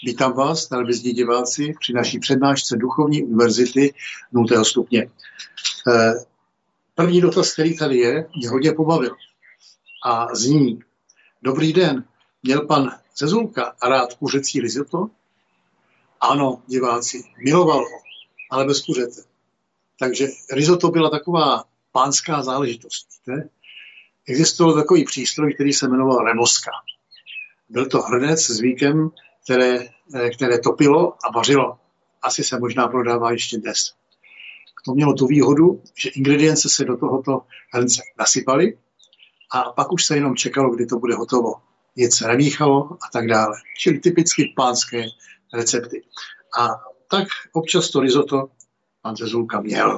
Vítám vás, televizní diváci, při naší přednášce Duchovní univerzity 0. stupně. První dotaz, který tady je, mě hodně pobavil. A zní: Dobrý den, měl pan Zezulka rád kuřecí risotto? Ano, diváci, miloval ho, ale bez kuřete. Takže risotto byla taková pánská záležitost. Víte? Existoval takový přístroj, který se jmenoval remoska. Byl to hrnec s víkem, které topilo a vařilo. Asi se možná prodává ještě dnes. To mělo tu výhodu, že ingredience se do tohoto hrnce nasypaly a pak už se jenom čekalo, kdy to bude hotovo. Nic se nemíchalo a tak dále. Čili typicky pánské recepty. A tak občas to risotto pan Zezulka měl.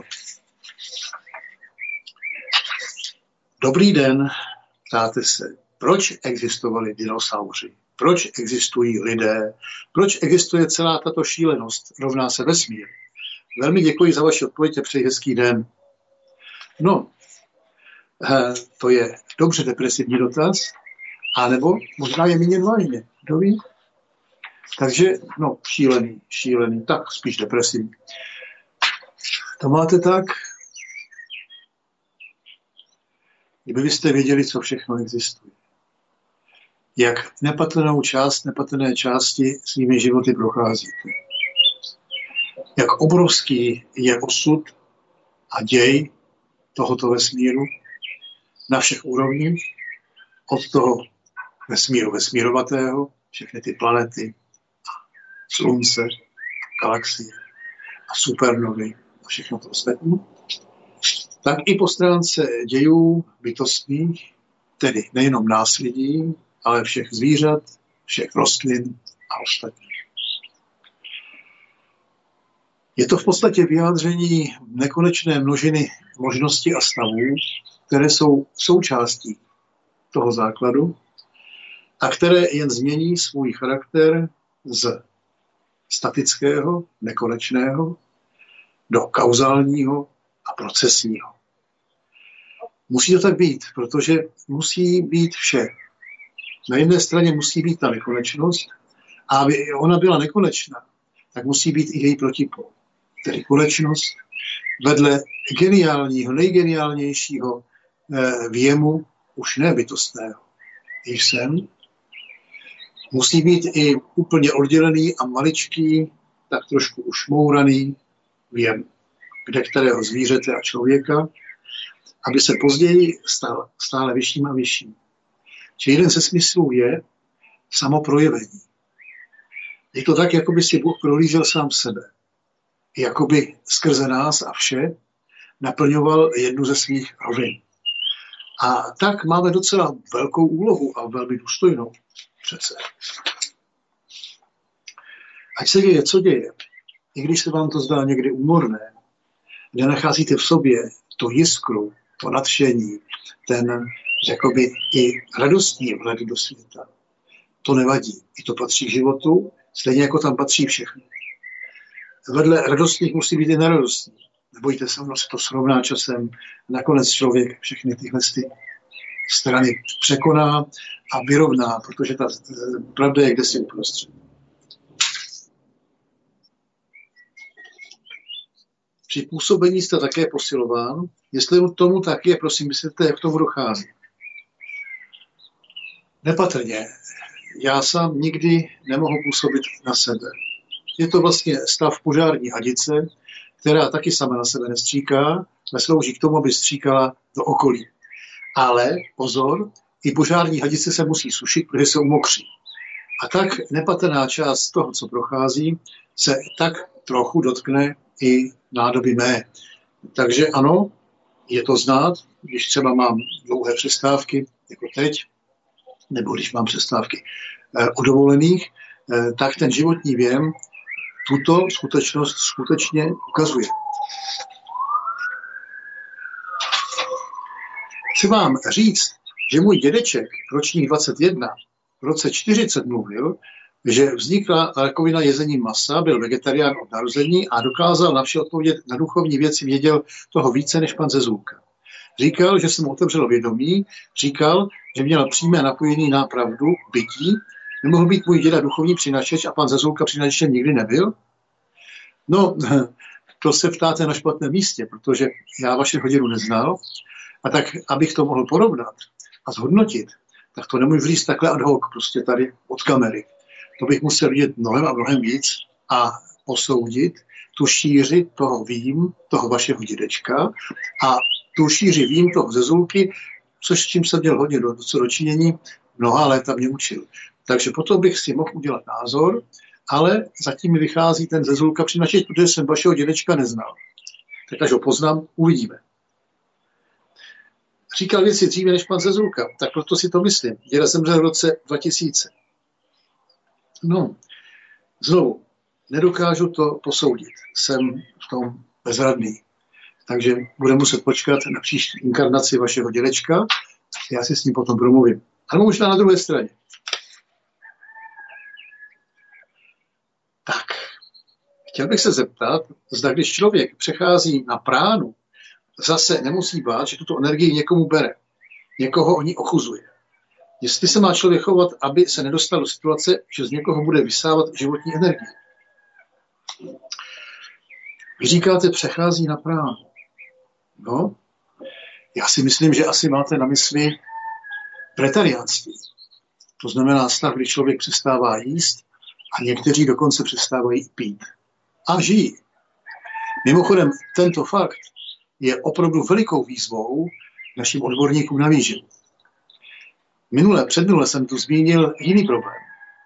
Dobrý den, ptáte se, proč existovali dinosauři? Proč existují lidé? Proč existuje celá tato šílenost? Rovná se vesmír. Velmi děkuji za vaši odpověď a přeji hezký den. No, to je dobře depresivní dotaz, anebo možná je míněn vážně. Kdo ví? Takže, no, šílený, tak spíš depresivní. To máte tak? Kdybyste věděli, co všechno existuje. Jak nepatrné části svými životy procházíte. Jak obrovský je osud a děj tohoto vesmíru na všech úrovních, od toho vesmíru vesmírovatého, všechny ty planety, slunce, galaxie a supernovy a všechno to ostatní, tak i po stránce dějů bytostných, tedy nejenom nás lidí, ale všech zvířat, všech rostlin a ostatních. Je to v podstatě vyjádření nekonečné množiny možností a stavů, které jsou součástí toho základu a které jen změní svůj charakter z statického, nekonečného do kauzálního a procesního. Musí to tak být, protože musí být vše. Na jedné straně musí být ta nekonečnost a aby ona byla nekonečná, tak musí být i její protipol. Tedy konečnost vedle geniálního, nejgeniálnějšího věmu, už nebytostného, již jsem, musí být i úplně oddělený a maličký, tak trošku ušmouraný věm, kde kterého zvířete a člověka, aby se později stal stále vyšším a vyšším. Čili jeden ze smyslů je samoprojevení. Je to tak, jako by si Bůh prohlížel sám sebe. Jakoby skrze nás a vše naplňoval jednu ze svých rovin. A tak máme docela velkou úlohu a velmi důstojnou přece. Ať se děje, co děje, i když se vám to zdá někdy úmorné, kde nacházíte v sobě tu jiskru, to nadšení, ten, řekl by, i radostní vhled do světa. To nevadí. I to patří k životu, stejně jako tam patří všechno. Vedle radostných musí být i neradostní. Nebojte se, ono se to srovná časem. Nakonec člověk všechny tyhle strany překoná a vyrovná, protože ta pravda je kdesi uprostřed. Při působení jste také posilován. Jestli tomu tak je, prosím, vysvětlete, jak k tomu dochází. Nepatrně. Já sám nikdy nemohu působit na sebe. Je to vlastně stav požární hadice, která taky sama na sebe nestříká, neslouží k tomu, aby stříkala do okolí. Ale pozor, i požární hadice se musí sušit, protože se umokří. A tak nepatrná část toho, co prochází, se tak trochu dotkne i nádoby mé. Takže ano, je to znát, když třeba mám dlouhé přestávky, jako teď, nebo když mám přestávky o dovolených, tak ten životní věm tuto skutečnost skutečně ukazuje. Chci vám říct, že můj dědeček, ročník 21, v roce 40 mluvil, že vznikla rakovina jezení masa, byl vegetarián od narození a dokázal na vše odpovědět, na duchovní věci věděl toho více než pan Zezulka. Říkal, že se mu otevřelo vědomí, říkal, že měl přímé napojení na pravdu bytí Nemohl být můj děda duchovní přinašeč a pan Zezulka přinašečem nikdy nebyl? No, to se ptáte na špatném místě, protože já vašeho dědu neznal. A tak, abych to mohl porovnat a zhodnotit, tak to nemůžu říct takhle ad hoc, prostě tady od kamery. To bych musel vidět mnohem a mnohem víc a posoudit tu šíři toho vím, toho vašeho dědečka a tu šíři vím toho Zezulky, což s čím jsem měl hodně co dočinění, mnoha léta mě učil. Takže potom bych si mohl udělat názor, ale zatím mi vychází ten Zezulka přinašeč, protože jsem vašeho dědečka neznal. Tak až ho poznám, uvidíme. Říkal věci dříve než pan Zezulka, tak proto si to myslím. Děda zemřel v roce 2000. No, znovu, nedokážu to posoudit. Jsem v tom bezradný. Takže budeme muset počkat na příští inkarnaci vašeho dědečka. Já si s ním potom promluvím. Ale možná na druhé straně. Tak, chtěl bych se zeptat, zda když člověk přechází na pránu, zase nemusí bát, že tuto energii někomu bere. Někoho o ní ochuzuje. Jestli se má člověk chovat, aby se nedostal do situace, že z někoho bude vysávat životní energii. Vy říkáte, přechází na pránu. No, já si myslím, že asi máte na mysli pretariánství. To znamená stav, kdy člověk přestává jíst a někteří dokonce přestávají pít. A žijí. Mimochodem, tento fakt je opravdu velikou výzvou našim odborníkům na výživu. Předminule jsem tu zmínil jiný problém.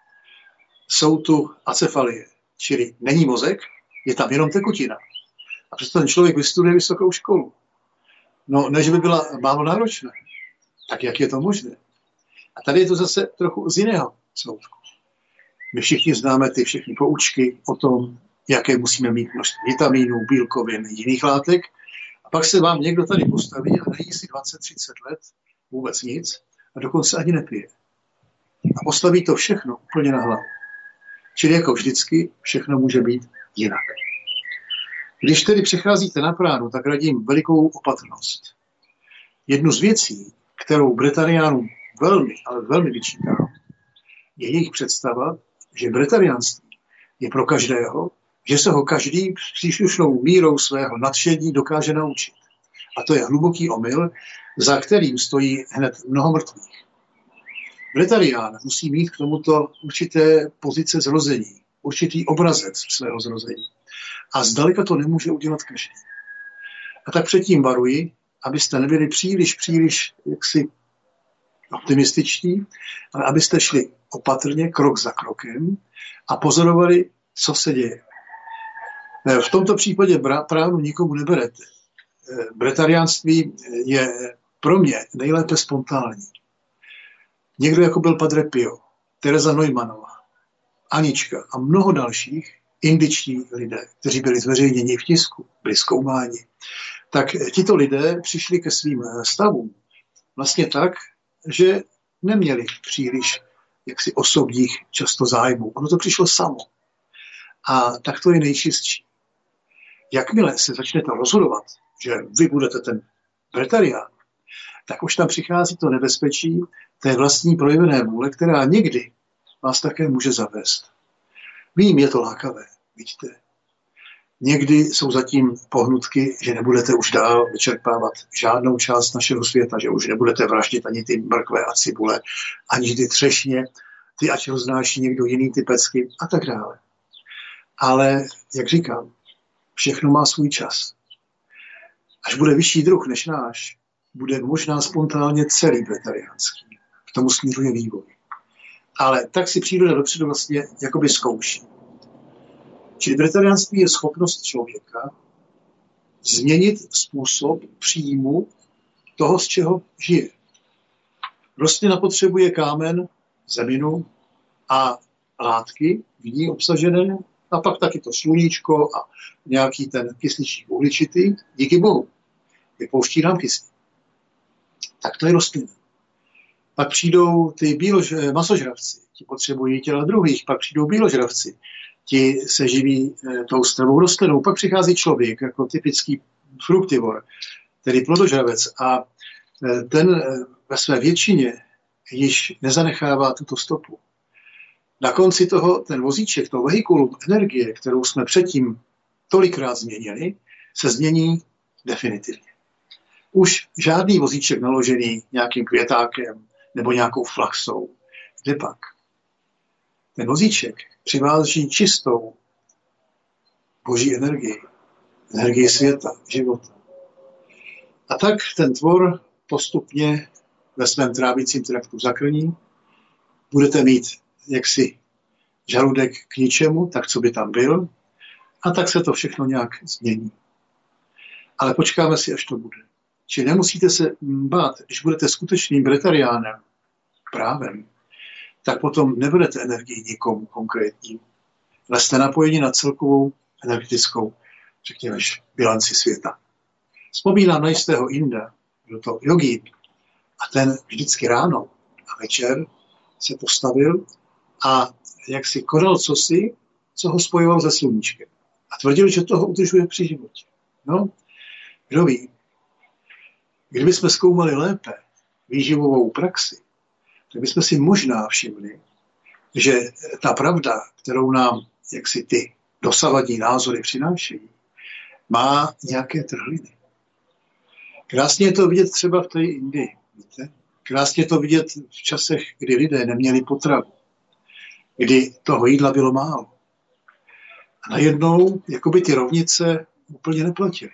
Jsou tu acefalie, čili není mozek, je tam jenom tekutina. A přesto ten člověk vystuduje vysokou školu. No, než by byla málo náročná. Tak jak je to možné? A tady je to zase trochu z jiného sloupku. My všichni známe ty všechny poučky o tom, jaké musíme mít množství vitamínů, bílkovin, jiných látek. A pak se vám někdo tady postaví a nejí si 20-30 let vůbec nic a dokonce ani nepije. A postaví to všechno úplně na hlavu. Čili jako vždycky všechno může být jinak. Když tedy přecházíte na pránu, tak radím velikou opatrnost. Jednu z věcí, kterou bretariánům velmi, ale velmi vyčítám, je jejich představa, že bretariánství je pro každého, že se ho každý s příslušnou mírou svého nadšení dokáže naučit. A to je hluboký omyl, za kterým stojí hned mnoho mrtvých. Bretarián musí mít k tomuto určité pozice zrození, určitý obrazec svého zrození. A zdaleka to nemůže udělat každý. A tak předtím varuji, abyste nebyli příliš jaksi optimističtí, ale abyste šli opatrně, krok za krokem a pozorovali, co se děje. V tomto případě pránu nikomu neberete. Bretariánství je pro mě nejlépe spontánní. Někdo jako byl Padre Pio, Teresa Neumannová, Anička a mnoho dalších indiční lidé, kteří byli zveřejněni v tisku, byli zkoumáni, tak tito lidé přišli ke svým stavům vlastně tak, že neměli příliš jaksi osobních často zájmů. Ono to přišlo samo. A tak to je nejčistší. Jakmile se začnete rozhodovat, že vy budete ten bretarián, tak už tam přichází to nebezpečí té vlastní projevené vůle, která někdy vás také může zavést. Vím, je to lákavé, vidíte. Někdy jsou zatím pohnutky, že nebudete už dál vyčerpávat žádnou část našeho světa, že už nebudete vraždit ani ty mrkve a cibule, ani ty třešně, ty ať roznáší někdo jiný ty pecky a tak dále. Ale, jak říkám, všechno má svůj čas. Až bude vyšší druh než náš, bude možná spontánně celý bretariánský. K tomu směřuje vývoj. Ale tak si příroda dopředu vlastně jakoby zkouší. Čili bretariánství je schopnost člověka změnit způsob příjmu toho, z čeho žije. Rostlina potřebuje kámen, zeminu a látky v ní obsažené, a pak taky to sluníčko a nějaký ten kysličník uhličitý, díky Bohu, vypouští nám kyslík. Tak to je rostlina. Pak přijdou ty masožravci, ti potřebují těla druhých, pak přijdou bíložravci, ti se živí tou stravou rostlinou, pak přichází člověk jako typický fruktivor, tedy plodožravec a ten ve své většině již nezanechává tuto stopu. Na konci toho, ten vozíček, toho vehikulu energie, kterou jsme předtím tolikrát změnili, se změní definitivně. Už žádný vozíček naložený nějakým květákem nebo nějakou flaxou. Kde pak? Ten vozíček přiváží čistou boží energii světa, života. A tak ten tvor postupně ve svém trávicím traktu zakrní. Budete mít jaksi žaludek k ničemu, tak co by tam byl, a tak se to všechno nějak změní. Ale počkáme si, až to bude. Čili nemusíte se bát, když budete skutečným bretariánem, právem, tak potom nebudete energii nikomu konkrétnímu, ale jste napojeni na celkovou energetickou, řekněme, bilanci světa. Vzpomínám na jistého Inda, byl to jogín, a ten vždycky ráno a večer se postavil a jak si konal cosi, co ho spojoval se sluníčkem. A tvrdil, že toho udržuje při životě. No, kdo ví, kdybychom zkoumali lépe výživovou praxi, tak bychom si možná všimli, že ta pravda, kterou nám jaksi ty dosavadní názory přinášejí, má nějaké trhliny. Krásně je to vidět třeba v té Indii. Víte? Krásně je to vidět v časech, kdy lidé neměli potravu, kdy toho jídla bylo málo. A najednou jakoby ty rovnice úplně neplatily.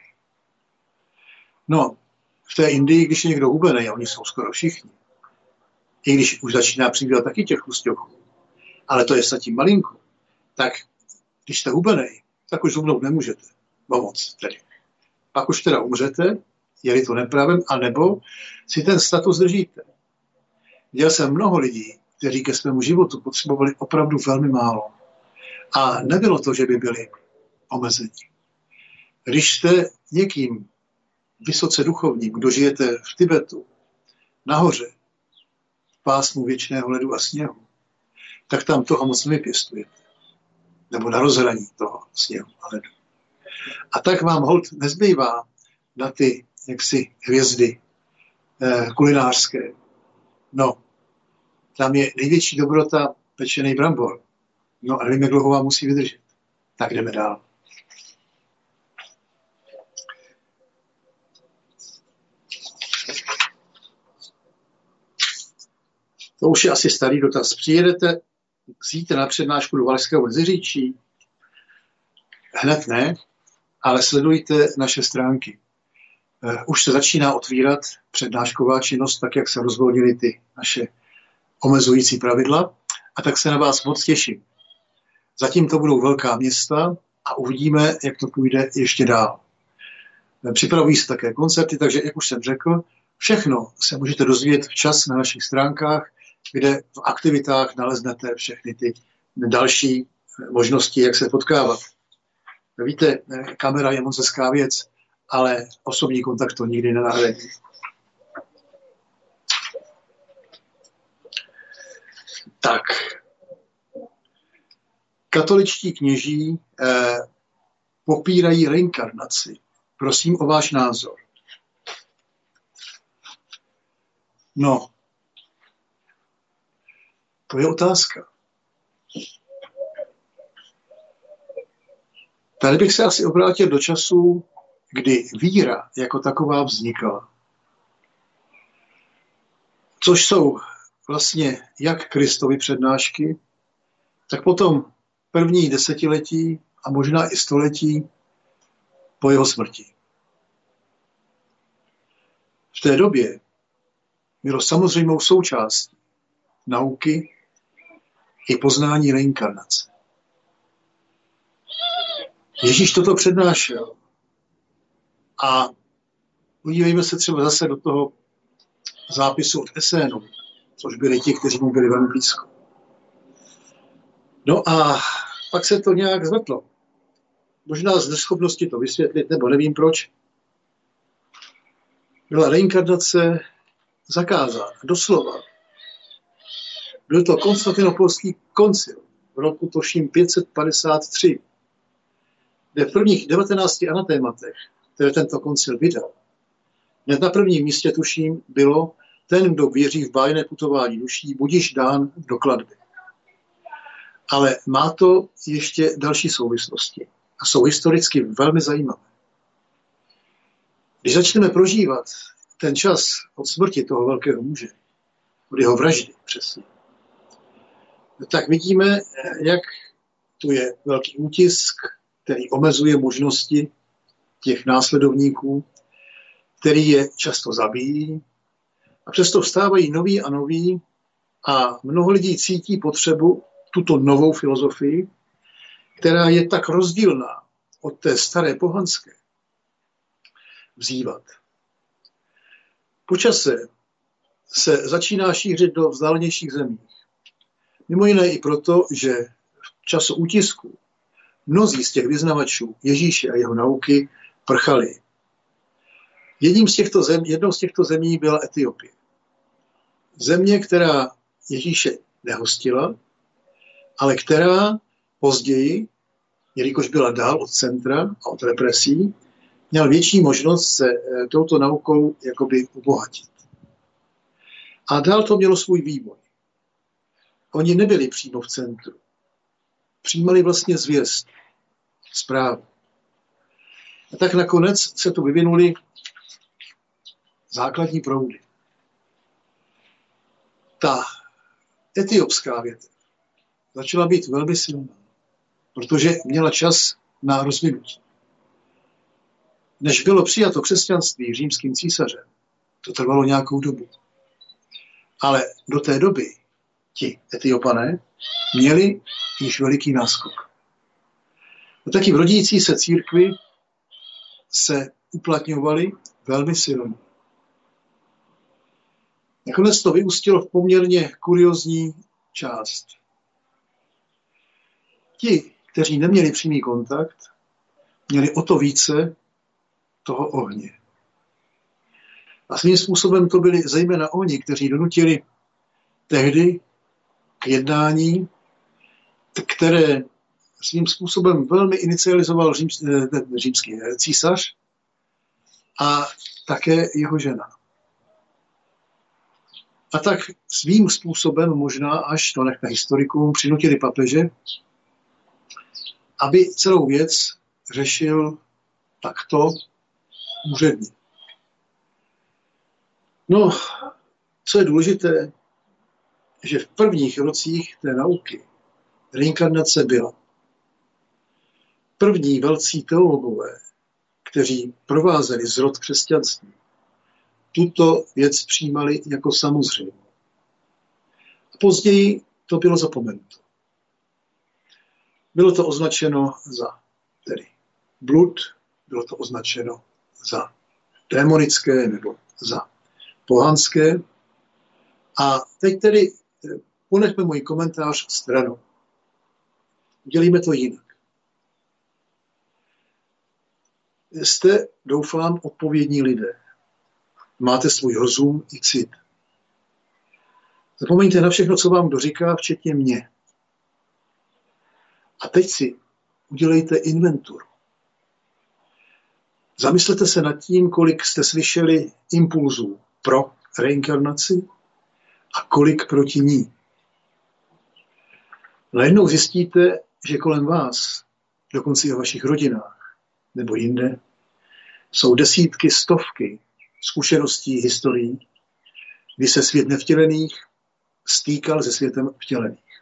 No, v té Indii, když je někdo hubený, a oni jsou skoro všichni, i když už začíná přibývat taky těch chlusťoků, ale to je zatím malinko, tak když jste hubený, tak už zhubnout nemůžete. Pomoc tedy. Pak už teda umřete, je-li to nepravem, anebo si ten status držíte. Viděl jsem mnoho lidí, kteří ke svému životu potřebovali opravdu velmi málo. A nebylo to, že by byli omezení. Když jste někým vysoce duchovním, kdo žijete v Tibetu, nahoře, v pásmu věčného ledu a sněhu, tak tam toho moc nevypěstujete. Nebo na rozhraní toho sněhu a ledu. A tak vám holt nezbývá na ty jaksi hvězdy kulinářské. No, tam je největší dobrota pečený brambor. No a nevím, jak dlouho vám musí vydržet. Tak jdeme dál. To už je asi starý dotaz. Přijedete zítra na přednášku do Valašského Meziříčí? Hned ne, ale sledujte naše stránky. Už se začíná otvírat přednášková činnost, tak jak se rozvolnily ty naše omezující pravidla, a tak se na vás moc těším. Zatím to budou velká města a uvidíme, jak to půjde ještě dál. Připravují se také koncerty, takže, jak už jsem řekl, všechno se můžete dozvědět včas na našich stránkách, kde v aktivitách naleznete všechny ty další možnosti, jak se potkávat. Víte, kamera je moc hezká věc, ale osobní kontakt to nikdy nenahradí. Tak. Katoličtí kněží popírají reinkarnaci. Prosím o váš názor. No, to je otázka. Tady bych se asi obrátil do časů, kdy víra jako taková vznikala. Což jsou vlastně jak Kristovy přednášky, tak potom první desetiletí a možná i století po jeho smrti. V té době bylo samozřejmou součástí nauky i poznání reinkarnace. Ježíš toto přednášel. A podívejme se třeba zase do toho zápisu od Esénu, což byli ti, kteří mu byli velmi blízko. No a pak se to nějak zvrtlo. Možná z neschopnosti to vysvětlit, nebo nevím proč. Byla reinkarnace zakázána, doslova. Byl to Konstantinopolský koncil v roku tuším 553, kde v prvních 19 anatématech, které tento koncil vydal, hned na prvním místě tuším bylo ten, kdo věří v bájné putování duší, budiž dán do klatby. Ale má to ještě další souvislosti a jsou historicky velmi zajímavé. Když začneme prožívat ten čas od smrti toho velkého muže, od jeho vraždy přesně, tak vidíme, jak tu je velký útisk, který omezuje možnosti těch následovníků, který je často zabíjí. A přesto vstávají noví a noví a mnoho lidí cítí potřebu tuto novou filozofii, která je tak rozdílná od té staré pohanské, vzývat. Po čase se začíná šířit do vzdálenějších zemí. Mimo jiné i proto, že v času útisku mnozí z těch vyznavačů Ježíše a jeho nauky prchali. Jednou z těchto zemí byla Etiopie. Země, která Ježíše nehostila, ale která později, jelikož byla dál od centra a od represí, měla větší možnost se touto naukou jakoby obohatit. A dál to mělo svůj vývoj. Oni nebyli přímo v centru. Přijímali vlastně zvěst, zprávu. A tak nakonec se tu vyvinuly základní proudy. Ta etiopská větev začala být velmi silná, protože měla čas na rozvinutí. Než bylo přijato křesťanství římským císařem, to trvalo nějakou dobu. Ale do té doby ti Etiopané měli již veliký náskok. A taky v rodící se církvi se uplatňovali velmi silně. Nakonec to vyústilo v poměrně kuriózní část. Ti, kteří neměli přímý kontakt, měli o to více toho ohně. A svým způsobem to byli zejména oni, kteří donutili tehdy k jednání, které svým způsobem velmi inicializoval římský císař a také jeho žena. A tak svým způsobem možná až, to nechme historikům, přinutili papeže, aby celou věc řešil takto úředně. No, co je důležité, že v prvních rocích té nauky reinkarnace byla. První velcí teologové, kteří provázeli zrod křesťanství, tuto věc přijímali jako samozřejmou. A později to bylo zapomenuto. Bylo to označeno za tedy blud, bylo to označeno za démonické nebo za pohanské. A teď tedy ponechme můj komentář stranou. Udělíme to jinak. Jste, doufám, odpovědní lidé. Máte svůj rozum i cit. Zapomeňte na všechno, co vám kdo říká, včetně mě. A teď si udělejte inventuru. Zamyslete se nad tím, kolik jste slyšeli impulzů pro reinkarnaci a kolik proti ní. Najednou zjistíte, že kolem vás, dokonce i v vašich rodinách nebo jinde, jsou desítky, stovky zkušeností, historií, kdy se svět nevtělených stýkal se světem vtělených.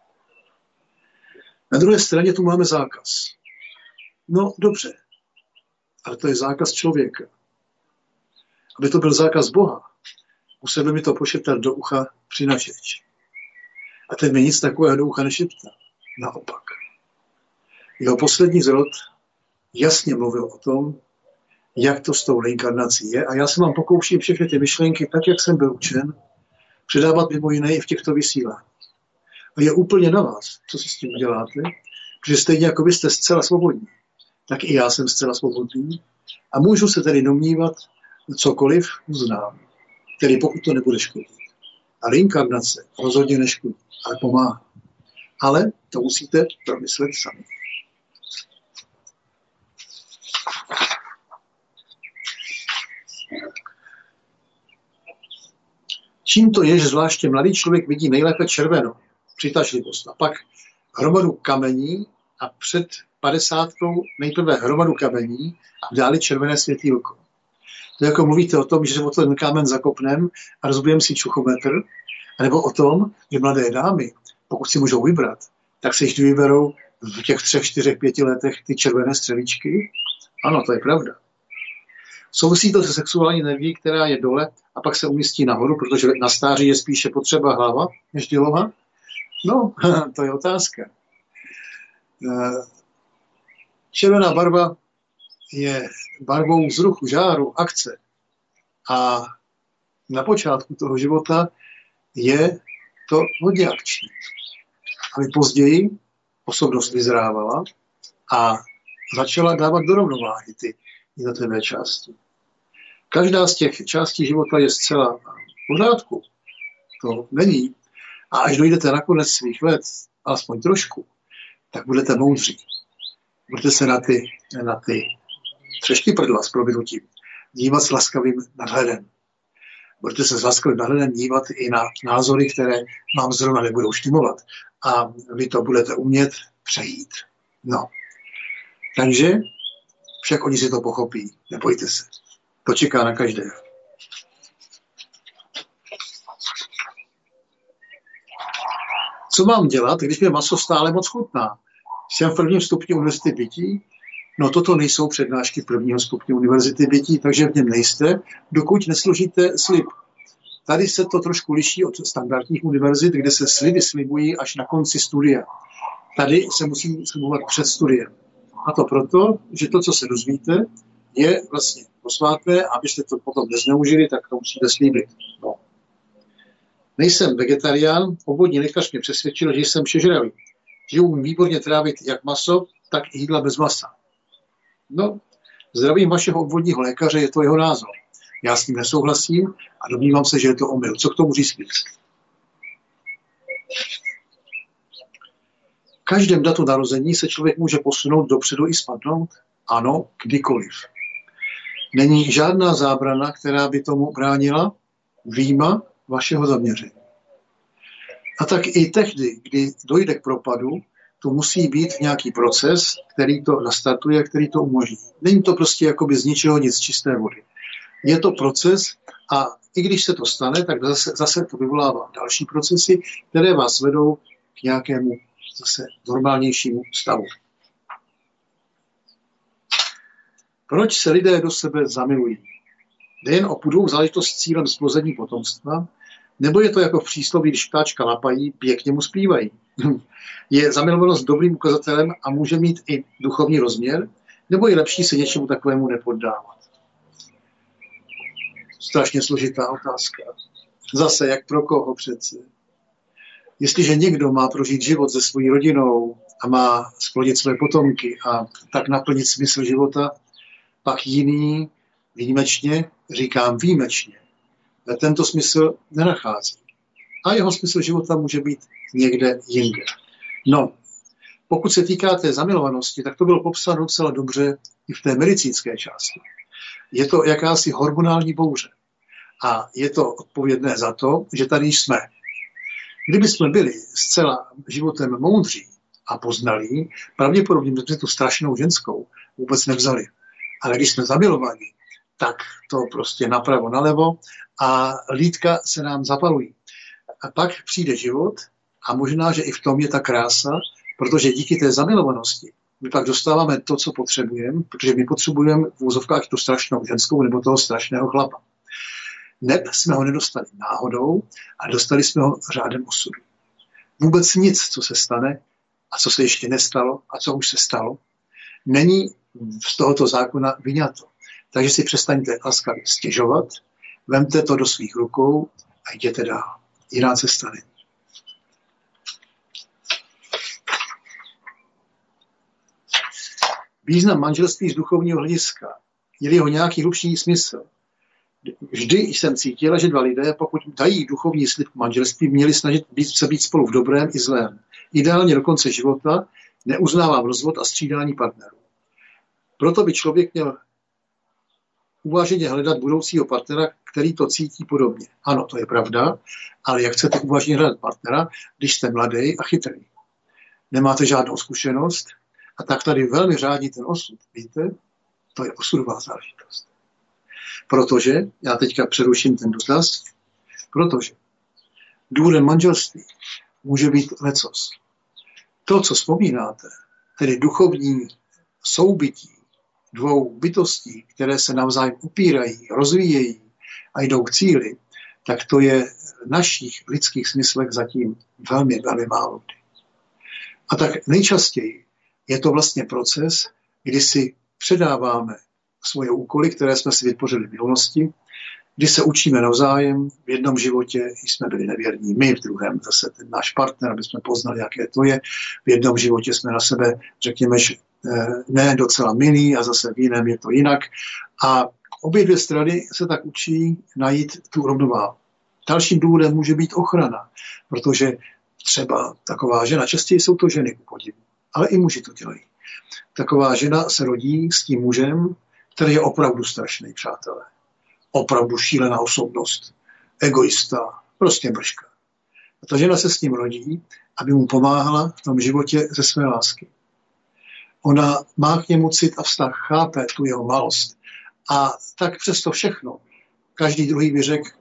Na druhé straně tu máme zákaz. No dobře, ale to je zákaz člověka. Aby to byl zákaz Boha, musel mi to pošeptat do ucha přinašeč. A ten mi nic takového do ucha nešeptá. Naopak. Jeho poslední zrod jasně mluvil o tom, jak to s tou reinkarnací je. A já se vám pokouším všechny ty myšlenky, tak jak jsem byl učen, předávat mimo jiné i v těchto vysíláních. A je úplně na vás, co si s tím uděláte, protože stejně jako vy jste zcela svobodní, tak i já jsem zcela svobodný a můžu se tedy domnívat, cokoliv uznám, tedy pokud to nebude škodit. A reinkarnace rozhodně neškodí, ale pomáhá. Ale to musíte promyslet sami. Čím to je, že zvláště mladý člověk vidí nejlépe červenou přitažlivost a pak hromadu kamení a před 50 nejprve hromadu kamení a dáli červené světýlko. To jako mluvíte o tom, že o ten kámen zakopnem a rozbijeme si čuchometr, anebo o tom, že mladé dámy, pokud si můžou vybrat, tak se vždy vyberou v těch 3, 4, 5 letech ty červené střevíčky. Ano, to je pravda. Souvisí to se sexuální energií, která je dole a pak se umístí nahoru, protože na stáří je spíše potřeba hlava než dělova? No, to je otázka. Červená barva je barvou vzruchu, žáru, akce. A na počátku toho života je to hodně akční. Ale později osobnost vyzrávala a začala dávat do rovnováhy ty jednotlivé části. Každá z těch částí života je zcela v pořádku. To není. A až dojdete na konec svých let, alespoň trošku, tak budete moudří. Budete se na ty třešky prdla s prominutím dívat s laskavým nadhledem. Budete se s laskavým nadhledem dívat i na názory, které vám zrovna nebudou štimovat. A vy to budete umět přejít. No. Takže však oni si to pochopí. Nebojte se. To čeká na každého. Co mám dělat, když mě maso stále moc chutná? Jsem v prvním stupni univerzity bytí. No toto nejsou přednášky prvního stupně univerzity bytí, takže v něm nejste, dokud nesložíte slib. Tady se to trošku liší od standardních univerzit, kde se sliby slibují až na konci studia. Tady se musí slibovat před studiem. A to proto, že to, co se dozvíte, je vlastně posvátné, abyste to potom nezneužili, tak to musíte slíbit. No. Nejsem vegetarián, obvodní lékař mě přesvědčil, že jsem všežravý. Že umím výborně trávit jak maso, tak i jídla bez masa. No, zdravím vašeho obvodního lékaře, je to jeho názor. Já s ním nesouhlasím a domnívám se, že je to omyl. Co k tomu říct? V každém datu narození se člověk může posunout dopředu i spadnout? Ano, kdykoliv. Není žádná zábrana, která by tomu bránila, vyjma vašeho zaměření. A tak i tehdy, kdy dojde k propadu, to musí být nějaký proces, který to nastartuje, který to umožní. Není to prostě jakoby z ničeho nic, z čisté vody. Je to proces a i když se to stane, tak zase to vyvolává další procesy, které vás vedou k nějakému zase normálnějšímu stavu. Proč se lidé do sebe zamilují? Jde jen o pudovou záležitost s cílem zplození potomstva, nebo je to jako v přísloví, když ptáčka lapají, pěkně mu zpívají? Je zamilovanost dobrým ukazatelem a může mít i duchovní rozměr, nebo je lepší se něčemu takovému nepoddávat? Strašně složitá otázka. Zase, jak pro koho přece? Jestliže někdo má prožít život se svojí rodinou a má splodit své potomky a tak naplnit smysl života, pak jiný výjimečně, říkám výjimečně, tento smysl nenachází. A jeho smysl života může být někde jinde. No, pokud se týká té zamilovanosti, tak to bylo popsáno docela dobře i v té medicínské části. Je to jakási hormonální bouře. A je to odpovědné za to, že tady jsme. Kdyby jsme byli zcela životem moudří a poznalí, pravděpodobně jsme tu strašnou ženskou vůbec nevzali. Ale když jsme zamilovaní, tak to prostě napravo, nalevo a lítka se nám zapalují. A pak přijde život a možná, že i v tom je ta krása, protože díky té zamilovanosti my pak dostáváme to, co potřebujeme, protože my potřebujeme v úzovkách tu strašnou ženskou nebo toho strašného chlapa. Neb jsme ho nedostali náhodou a dostali jsme ho řádem osudu. Vůbec nic, co se stane a co se ještě nestalo a co už se stalo, není z tohoto zákona vyňato. Takže si přestaňte laskavě stěžovat, vemte to do svých rukou a jděte dál. Jiná cesta není. Význam manželství z duchovního hlediska. Je-li jeho nějaký hlubší smysl. Vždy jsem cítila, že dva lidé, pokud dají duchovní slib k manželství, měli snažit se být spolu v dobrém i zlém. Ideálně do konce života neuznávám rozvod a střídání partnerů. Proto by člověk měl uváženě hledat budoucího partnera, který to cítí podobně. Ano, to je pravda, ale jak chcete uváženě hledat partnera, když jste mladý a chytrý? nemáte žádnou zkušenost a tak tady velmi řádí ten osud. Víte, to je osudová záležitost. Protože, já teďka přeruším ten dotaz, protože důvodem manželství může být lecos. To, co vzpomínáte, tedy duchovní soubytí dvou bytostí, které se navzájem upírají, rozvíjejí a jdou k cíli, tak to je v našich lidských smyslech zatím velmi, velmi málo kdy. A tak nejčastěji je to vlastně proces, kdy si předáváme svoje úkoly, které jsme si vytvořili v minulosti, kdy se učíme navzájem, v jednom životě jsme byli nevěrní, my v druhém zase ten náš partner, aby jsme poznali, jaké to je. V jednom životě jsme na sebe, řekněme, že ne docela milí a zase v jiném je to jinak. A obě dvě strany se tak učí najít tu rovnováhu. Dalším důvodem může být ochrana, protože třeba taková žena, častěji jsou to ženy, ku podivu, ale i muži to dělají. Taková žena se rodí s tím mužem, který je opravdu strašný, přátelé. Opravdu šílená osobnost, egoista, prostě mrška. A ta žena se s ním rodí, aby mu pomáhala v tom životě ze své lásky. Ona má k němu cit a vztah, chápe tu jeho malost. A tak přesto všechno, každý druhý by řekl,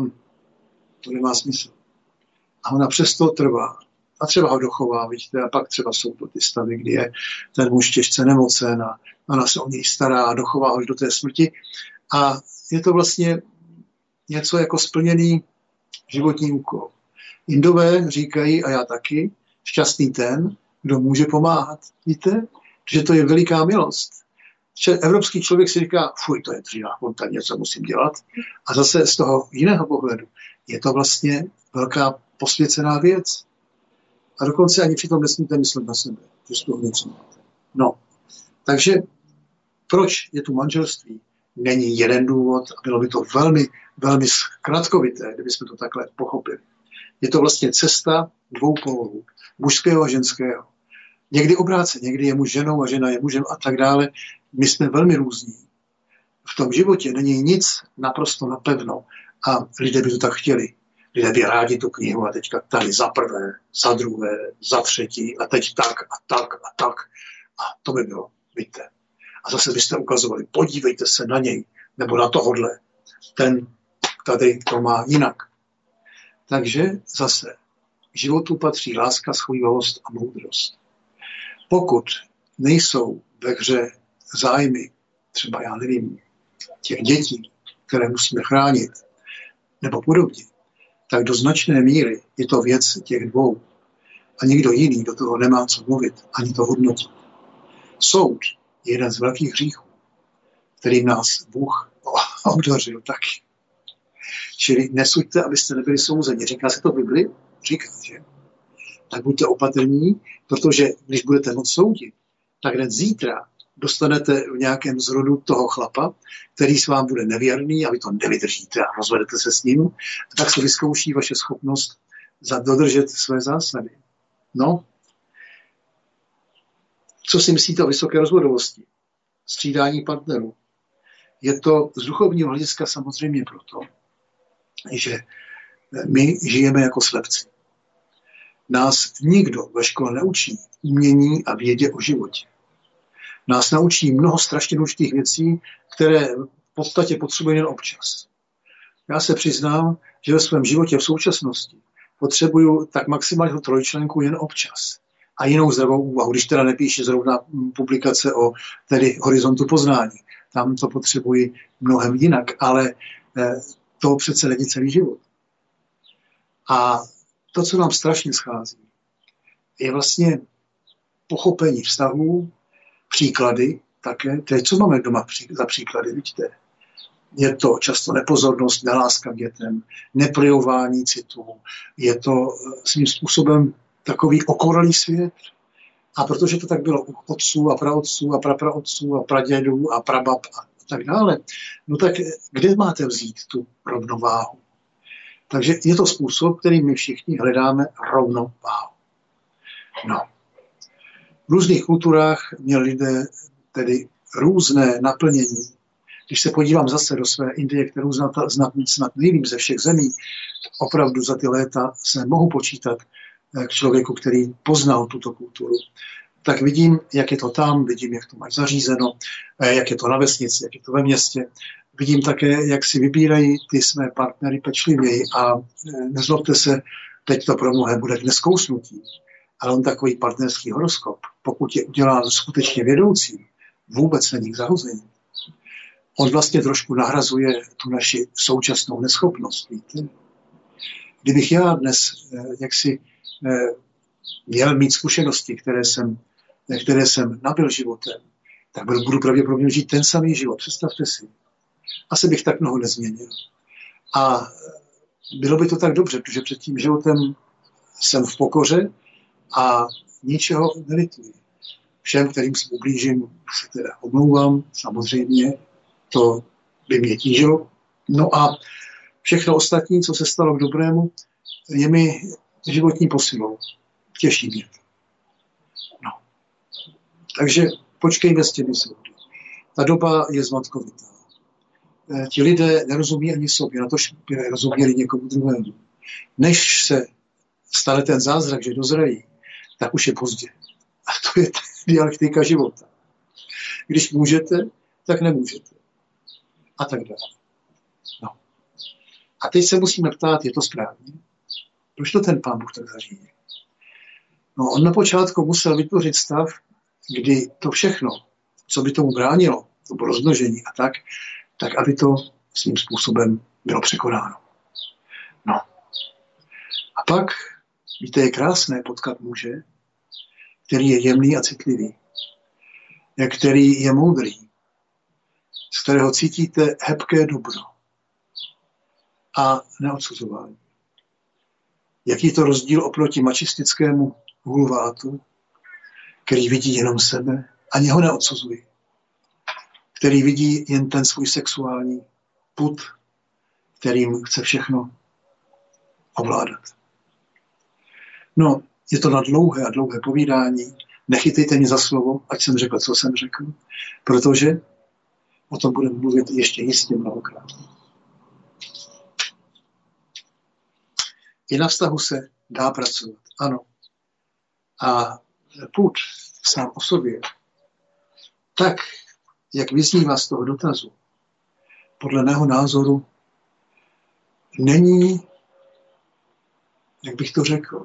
to nemá smysl. A ona přesto trvá. A třeba ho dochová, vidíte, a pak třeba jsou to ty stavy, kdy je ten muž těžce nemocen a ona se o něj stará a dochová ho až do té smrti. A je to vlastně něco jako splněný životní úkol. Indové říkají, a já taky, šťastný ten, kdo může pomáhat. Víte, že to je veliká milost. Evropský člověk si říká, fuj, to je dřina, on tady něco musím dělat. A zase z toho jiného pohledu je to vlastně velká posvěcená věc. A dokonce ani přitom nesmíte myslet na sebe, že z toho něco máte. No, takže proč je tu manželství? Není jeden důvod a bylo by to velmi, velmi zkratkovité, kdybychom to takhle pochopili. Je to vlastně cesta dvou polů, mužského a ženského. Někdy obráceně, někdy je muž ženou a žena je mužem a tak dále. My jsme velmi různí. V tom životě není nic naprosto napevno a lidé by to tak chtěli. Lidé by rádi tu knihu a teďka tady za prvé, za druhé, za třetí a teď tak a tak a tak. A to by bylo, víte. A zase byste ukazovali, podívejte se na něj, nebo na tohodle. Ten tady to má jinak. Takže zase životu patří láska, shovívavost a moudrost. Pokud nejsou ve hře zájmy, třeba já nevím, těch dětí, které musíme chránit, nebo podobně, tak do značné míry je to věc těch dvou. A nikdo jiný do toho nemá co mluvit, ani to hodnotit. Soud je jeden z velkých hříchů, kterým nás Bůh obdařil taky. Čili nesuďte, abyste nebyli souzeni. Říká se to v Bibli? Říká, že? Tak buďte opatrní, protože když budete moc soudit, tak hned zítra dostanete v nějakém zrodu toho chlapa, který s vám bude nevěrný a vy to nevydržíte a rozvedete se s ním, a tak se vyzkouší vaše schopnost dodržet své zásady. No, co si myslíte o vysoké rozvodovosti? Střídání partnerů. Je to z duchovního hlediska samozřejmě proto, že my žijeme jako slepci. Nás nikdo ve škole neučí umění a vědě o životě. Nás naučí mnoho strašně důležitých věcí, které v podstatě potřebujeme jen občas. Já se přiznám, že ve svém životě v současnosti potřebuju tak maximálně trojčlenku jen občas. A jinou zdravou úvahu, když teda nepíše zrovna publikace o tedy horizontu poznání. Tam to potřebuji mnohem jinak, ale to přece není celý život. A to, co nám strašně schází, je vlastně pochopení vztahů, příklady také. Teď, co máme doma za příklady, vidíte? Je to často nepozornost, neláska k dětem, neprojevování citů. Je to svým způsobem takový okoralý svět. A protože to tak bylo u otců a praotců a prapraotců a pradědů a prabab a tak dále, no tak kde máte vzít tu rovnováhu? Takže je to způsob, který my všichni hledáme rovnováhu. No. V různých kulturách měli lidé tedy různé naplnění. Když se podívám zase do své Indie, kterou snad nejlíp ze všech zemí, opravdu za ty léta se mohu počítat k člověku, který poznal tuto kulturu, tak vidím, jak je to tam, vidím, jak to mají zařízeno, jak je to na vesnici, jak je to ve městě. Vidím také, jak si vybírají ty své partnery pečlivěji a nezlobte se, teď to pro mnohé bude k neskousnutí, ale on takový partnerský horoskop, pokud je udělá skutečně vědoucí, vůbec není k zahození. On vlastně trošku nahrazuje tu naši současnou neschopnost, víte. Kdybych já dnes jaksi měl mít zkušenosti, které jsem nabyl životem, tak budu pravděpodobně žít ten samý život. Představte si. Asi bych tak mnoho nezměnil. A bylo by to tak dobře, protože před tím životem jsem v pokoře a ničeho nelituji. Všem, kterým se ublížím, se teda omlouvám, samozřejmě, to by mě tížilo. No a všechno ostatní, co se stalo k dobrému, je mi životní posilou. Těší mě. No. Takže počkejme s těmi soudy. Ta doba je zmatkovitá. Ti lidé nerozumí ani sobě, na to by rozuměli někomu druhému. Než se stane ten zázrak, že dozrají, tak už je pozdě. A to je dialektika života. Když můžete, tak nemůžete. A tak dále. No. A teď se musíme ptát, je to správně? Proč to ten Pán Bůh tak zařídil? No, on na počátku musel vytvořit stav, kdy to všechno, co by tomu bránilo, to bylo rozmnožení a tak aby to svým způsobem bylo překonáno. No. A pak, víte, je krásné potkat muže, který je jemný a citlivý, který je moudrý, z kterého cítíte hebké dobro a neodsuzování. Jaký je to rozdíl oproti mačistickému hulvátu, který vidí jenom sebe, ani ho neodsuzuje. Který vidí jen ten svůj sexuální pud, kterým chce všechno ovládat. No, je to na dlouhé a dlouhé povídání. Nechytejte mě za slovo, ať jsem řekl, co jsem řekl, protože o tom budeme mluvit ještě jistě mnohokrát. I na vztahu se dá pracovat, ano. A pud sám o sobě, tak, jak vyznívá z toho dotazu, podle mého názoru není, jak bych to řekl,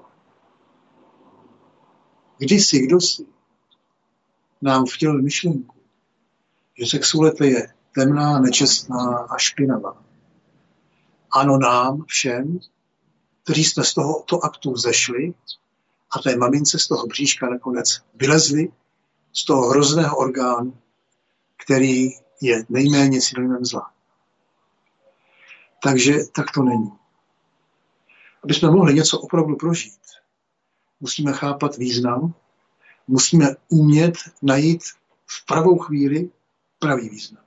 kdosi nám vtělil myšlenku, že sexualita je temná, nečestná a špinavá. Ano, nám všem, kteří jsme z tohoto aktu vzešli a té mamince z toho bříška nakonec vylezli z toho hrozného orgánu, který je nejméně synonymem zla. Takže tak to není. Aby jsme mohli něco opravdu prožít, musíme chápat význam, musíme umět najít v pravou chvíli pravý význam.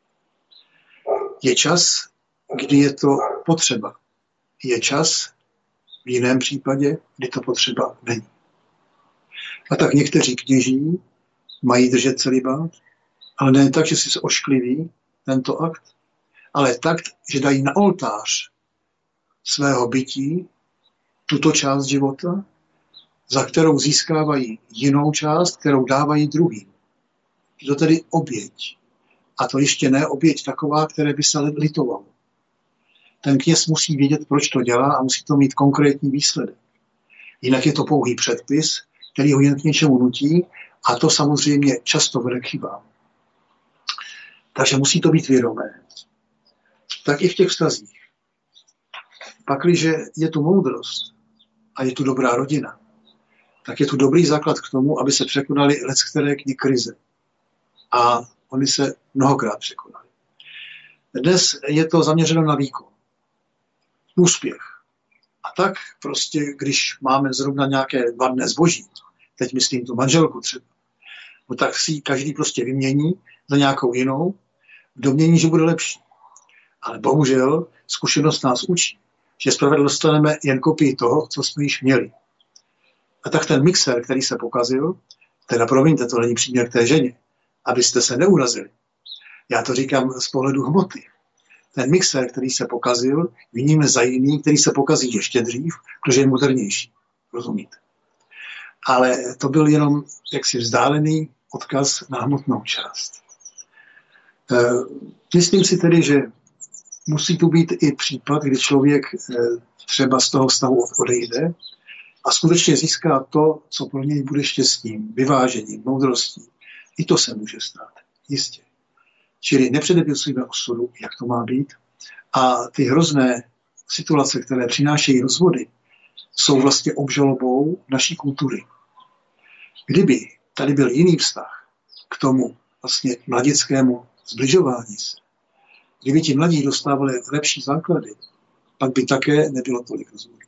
Je čas, kdy je to potřeba. Je čas v jiném případě, kdy to potřeba není. A tak někteří kněží mají držet celibát, ale ne tak, že si se oškliví tento akt, ale tak, že dají na oltář svého bytí tuto část života, za kterou získávají jinou část, kterou dávají druhým. Je to tedy oběť. A to ještě ne oběť taková, které by se litovalo. Ten kněz musí vědět, proč to dělá a musí to mít konkrétní výsledek. Jinak je to pouhý předpis, který ho jen k něčemu nutí a to samozřejmě často vede k chybám. Takže musí to být vědomé. Tak i v těch vztazích. Pakliže je tu moudrost a je tu dobrá rodina, tak je tu dobrý základ k tomu, aby se překonaly leckteré krize. A oni se mnohokrát překonali. Dnes je to zaměřeno na výkon. Úspěch. A tak prostě, když máme zrovna nějaké vadné zboží, teď myslím tu manželku třeba, no tak si každý prostě vymění za nějakou jinou, v domnění, že bude lepší. Ale bohužel zkušenost nás učí, že zpravidla dostaneme jen kopii toho, co jsme již měli. A tak ten mixer, který se pokazil, teda promiňte, to není příměr k té ženě, abyste se neurazili. Já to říkám z pohledu hmoty. Ten mixer, který se pokazil, viníme za jiný, který se pokazí ještě dřív, protože je modernější. Rozumíte? Ale to byl jenom jaksi vzdálený odkaz na hmotnou část. Myslím si tedy, že musí tu být i případ, kdy člověk třeba z toho stavu odejde a skutečně získá to, co pro něj bude štěstím, vyvážením, moudrostí. I to se může stát, jistě. Čili nepředepisujeme osudu, jak to má být. A ty hrozné situace, které přinášejí rozvody, jsou vlastně obžalobou naší kultury. Kdyby tady byl jiný vztah k tomu vlastně mladickému zbližování se, kdyby ti mladí dostávali lepší základy, pak by také nebylo tolik rozvodů.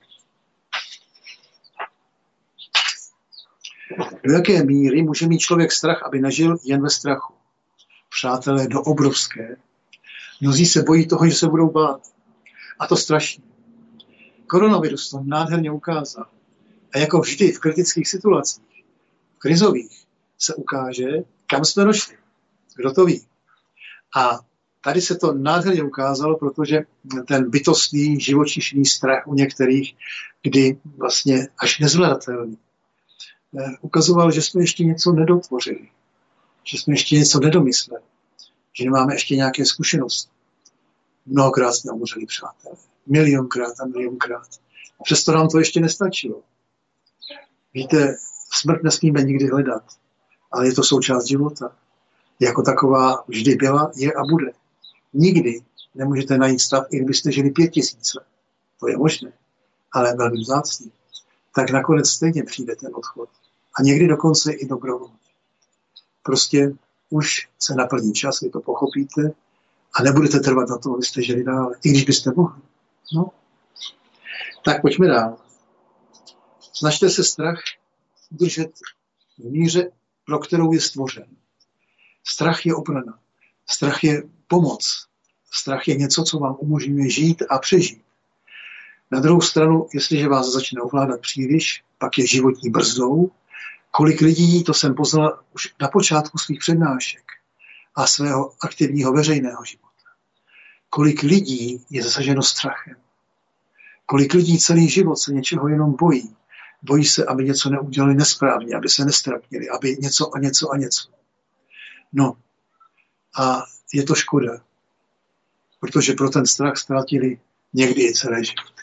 Do jaké míry může mít člověk strach, aby nežil jen ve strachu? Přátelé, do obrovské. Mnozí se bojí toho, že se budou bát. A to strašně. Koronavirus to nádherně ukázal. A jako vždy v kritických situacích, v krizových, se ukáže, kam jsme došli. Kdo to ví? A tady se to nádherně ukázalo, protože ten bytostný, živočišný strach u některých, kdy vlastně až nezvladatelný, ukazoval, že jsme ještě něco nedotvořili, že jsme ještě něco nedomysleli, že nemáme ještě nějaké zkušenosti. Mnohokrát jsme umřeli, přátelé. Milionkrát a milionkrát. A přesto nám to ještě nestačilo. Víte, smrt nesmíme nikdy hledat, ale je to součást života. Jako taková vždy byla, je a bude. Nikdy nemůžete najít stav, i kdybyste žili 5000 let. To je možné, ale velmi vzácný. Tak nakonec stejně přijde ten odchod. A někdy dokonce i dobrovolně. Prostě už se naplní čas, vy to pochopíte a nebudete trvat na tom, abyste žili dále, i když byste mohli. No. Tak pojďme dál. Snažte se strach udržet v míře, pro kterou je stvořen. Strach je obrana. Strach je pomoc. Strach je něco, co vám umožňuje žít a přežít. Na druhou stranu, jestliže vás začne ovládat příliš, pak je životní brzdou. Kolik lidí, to jsem poznal už na počátku svých přednášek a svého aktivního veřejného života. Kolik lidí je zasaženo strachem. Kolik lidí celý život se něčeho jenom bojí. Bojí se, aby něco neudělali nesprávně, aby se nestrapnili, aby něco a něco a něco. No a je to škoda, protože pro ten strach ztratili někdy i celé životy.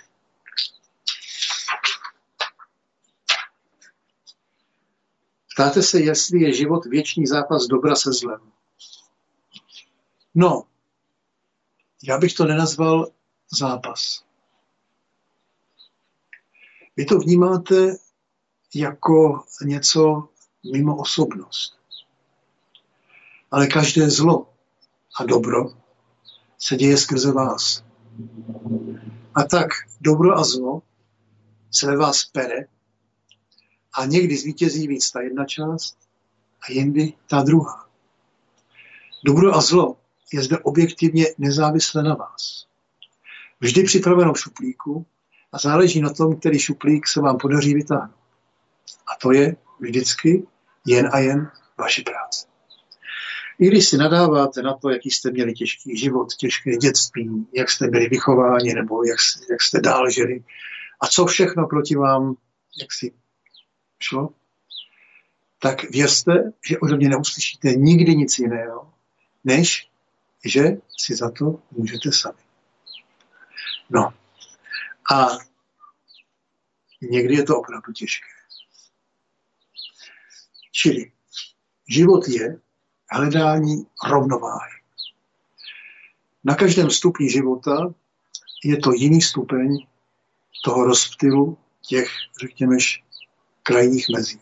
Ptáte se, jestli je život věčný zápas dobra se zlem. No, já bych to nenazval zápas. Vy to vnímáte jako něco mimo osobnost. Ale každé zlo a dobro se děje skrze vás. A tak dobro a zlo se ve vás pere a někdy zvítězí víc ta jedna část a jindy ta druhá. Dobro a zlo je zde objektivně nezávisle na vás. Vždy připraveno v šuplíku a záleží na tom, který šuplík se vám podaří vytáhnout. A to je vždycky jen a jen vaše práce. I když si nadáváte na to, jaký jste měli těžký život, těžké dětství, jak jste byli vychováni nebo jak jste dál žili a co všechno proti vám, jak si šlo, tak věřte, že ode mě neuslyšíte nikdy nic jiného, než že si za to můžete sami. No a někdy je to opravdu těžké. Čili život je hledání rovnováhy. Na každém stupni života je to jiný stupeň toho rozptylu těch, řekněme, krajních mezí.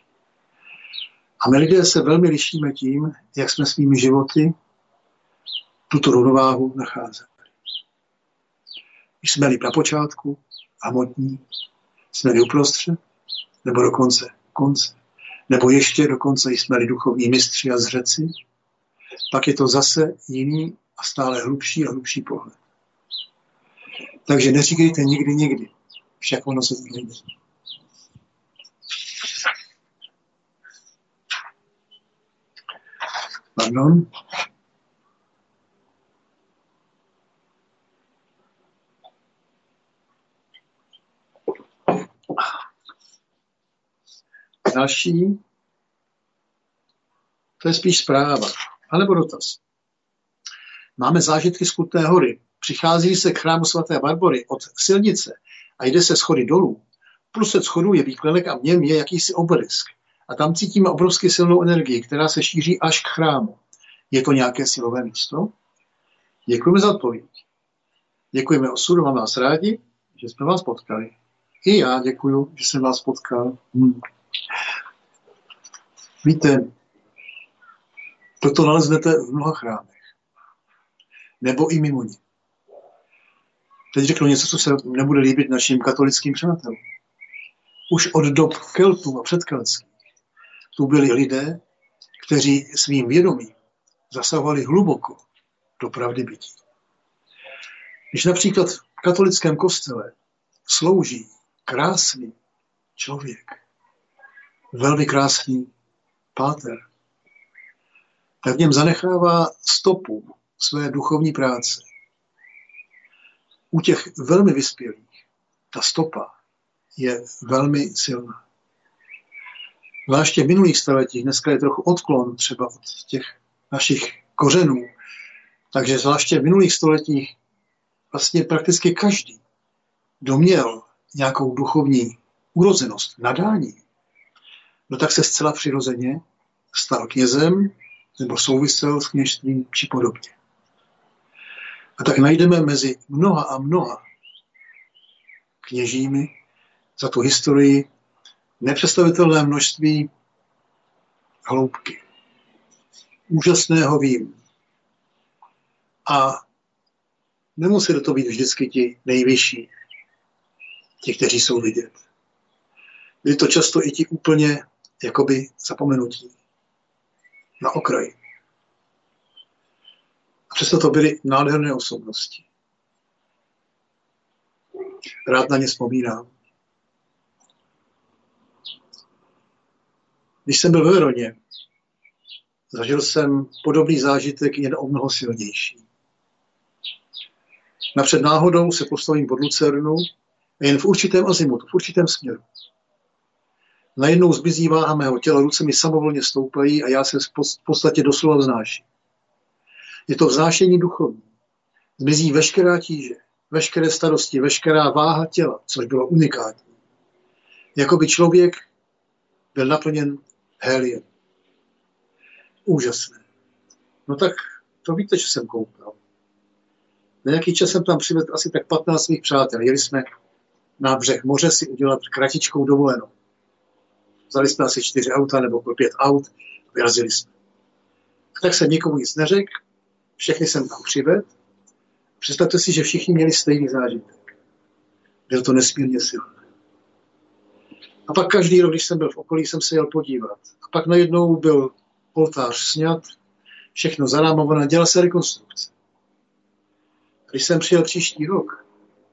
A my lidé se velmi lišíme tím, jak jsme svými životy tuto rovnováhu nacházeli. Jsme-li na počátku, hmotní, jsme-li uprostřed, nebo dokonce konce, nebo ještě dokonce jsme-li duchovní mistři a zřeci, pak je to zase jiný a stále hlubší a hlubší pohled. Takže neříkejte nikdy, však ono se to nejde. Pardon. Další, to je spíš zpráva, anebo dotaz. Máme zážitky z Kutné Hory. Přichází se k chrámu svaté Barbory od silnice a jde se schody dolů. Plus schodů je výklenek a v něm je jakýsi obelisk. A tam cítíme obrovsky silnou energii, která se šíří až k chrámu. Je to nějaké silové místo? Děkujeme za odpověď. Děkujeme osudu, mám vás rádi, že jsme vás potkali. I já děkuju, že jsem vás potkal. Víte, toto naleznete v mnoha chrámech. Nebo i mimo ně. Teď řeknu něco, co se nebude líbit našim katolickým přátelům. Už od dob Keltů a předkeltských tu byli lidé, kteří svým vědomím zasahovali hluboko do pravdy bytí. Když například v katolickém kostele slouží krásný člověk, velmi krásný páter, tak v něm zanechává stopu své duchovní práce. U těch velmi vyspělých ta stopa je velmi silná. Zvláště v minulých staletích, dneska je trochu odklon třeba od těch našich kořenů, takže zvláště v minulých stoletích vlastně prakticky každý, kdo měl nějakou duchovní urozenost, nadání, no tak se zcela přirozeně stal knězem nebo souvisel s kněžstvím či podobně. A tak najdeme mezi mnoha a mnoha kněžími za tu historii nepředstavitelné množství hloubky, úžasného víru. A nemusí to být vždycky ti nejvyšší, ti, kteří jsou vidět. Byli to často i ti úplně jakoby zapomenutí, na okraji. A přesto to byly nádherné osobnosti. Rád na ně vzpomínám. Když jsem byl ve Veroně, zažil jsem podobný zážitek jen o mnoho silnější. Napřed náhodou se postavím pod lucernu a jen v určitém azimutu, v určitém směru. Najednou zmizí váha mého těla, ruce mi samovolně stoupají a já se v podstatě doslova vznáším. Je to vznášení duchovní. Zmizí veškerá tíže, veškeré starosti, veškerá váha těla, což bylo unikátní. Jakoby člověk byl naplněn héliem. Úžasné. No tak to víte, že jsem koukal. Na nějaký čas jsem tam přivedl asi tak 15 svých přátel. Jeli jsme na břeh moře si udělat kratičkou dovolenou. Vzali jsme asi 4 auta nebo 5 aut a vyrazili jsme. A tak jsem nikomu nic neřekl, všechny jsem tam přivedl. Představte si, že všichni měli stejný zážitek. Bylo to nesmírně silné. A pak každý rok, když jsem byl v okolí, jsem se jel podívat. A pak najednou byl oltář sňat, všechno zarámované, dělala se rekonstrukce. Když jsem přijel příští rok,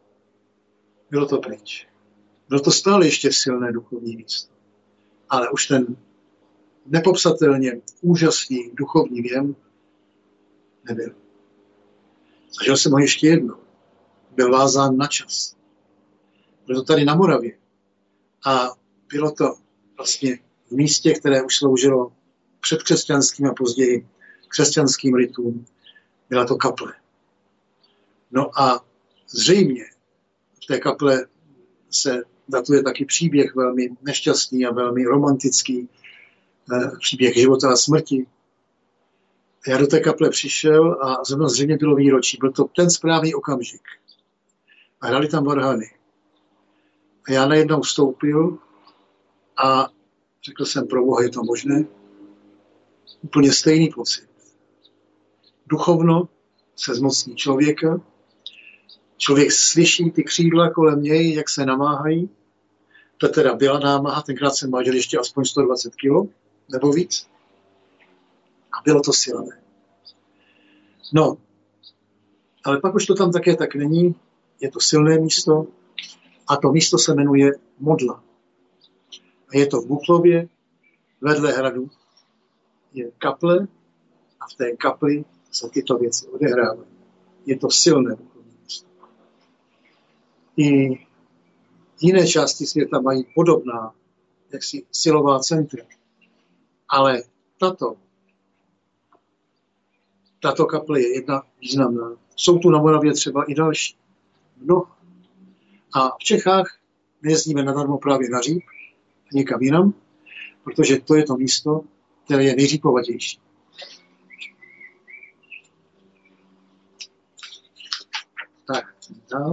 bylo to pryč. Bylo to stále ještě silné duchovní místo. Ale už ten nepopsatelně úžasný duchovní věm nebyl. Zažil jsem ho ještě jednou. Byl vázán na čas. Bylo to tady na Moravě. A bylo to vlastně v místě, které už sloužilo předkřesťanským a později křesťanským rytům. Byla to kaple. No a zřejmě v té kaple se datuje taky příběh velmi nešťastný a velmi romantický, příběh života a smrti. Já do té kaple přišel a zřejmě bylo výročí. Byl to ten správný okamžik. A hrali tam varhany. A já najednou vstoupil a řekl jsem, pro Boha, je to možné? Úplně stejný pocit. Duchovno se zmocní člověka. Člověk slyší ty křídla kolem něj, jak se namáhají. To teda byla námaha, tenkrát jsem vážil ještě aspoň 120 kg, nebo víc. A bylo to silné. No, ale pak už to tam také tak není. Je to silné místo a to místo se jmenuje Modla. A je to v Buklově, vedle hradu je kaple a v té kapli se tyto věci odehrávají. Je to silné duchovní místo. I jiné části světa mají podobná jaksi silová centra. Ale tato kaple je jedna významná. Jsou tu na Moravě třeba i další. No. A v Čechách nejezdíme nadarmo právě na Říp, někam jinam, protože to je to místo, které je nejřípovatější. Tak, dál.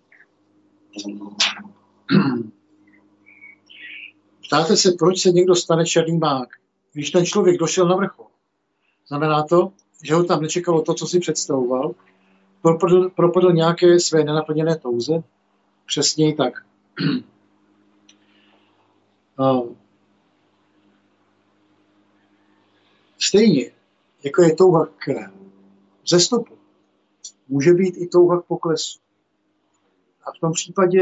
Ptáte se, proč se někdo stane černý mák, když ten člověk došel na vrchol. Znamená to, že ho tam nečekalo to, co si představoval, propadl nějaké své nenaplněné touze, přesněji tak. Stejně, jako je touha k vzestupu, může být i touha k poklesu. A v tom případě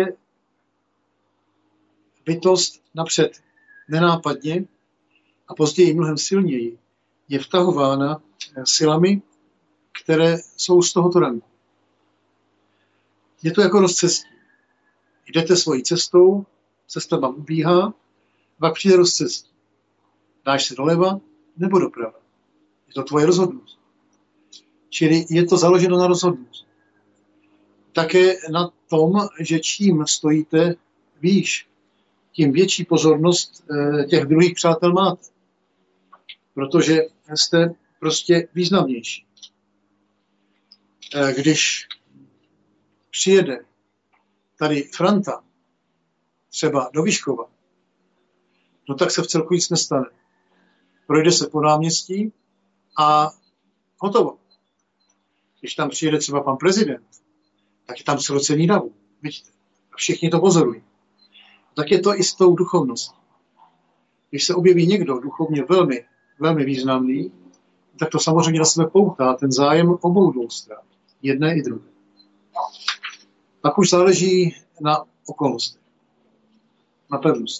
bytost napřed nenápadně a později mnohem silněji je vtahována silami, které jsou z tohoto ranku. Je to jako rozcestí. Jdete svojí cestou, cesta vám ubíhá, pak přijde rozcestí. Dáš se doleva nebo doprava. Je to tvoje rozhodnutí. Čili je to založeno na rozhodnutí. Také na tom, že čím stojíte výš, tím větší pozornost těch druhých přátel máte. Protože jste prostě významnější. Když přijede tady Franta, třeba do Vyškova, no tak se v celku nic nestane. Projde se po náměstí a hotovo. Když tam přijede třeba pan prezident, tak je tam srocení davu. Vidíte? A všichni to pozorují. Tak je to i s tou duchovností. Když se objeví někdo duchovně velmi, velmi významný, tak to samozřejmě na sebe poutá ten zájem obou dvou stran. Jedné i druhé. Pak už záleží na okolnostech. Na pevnosti.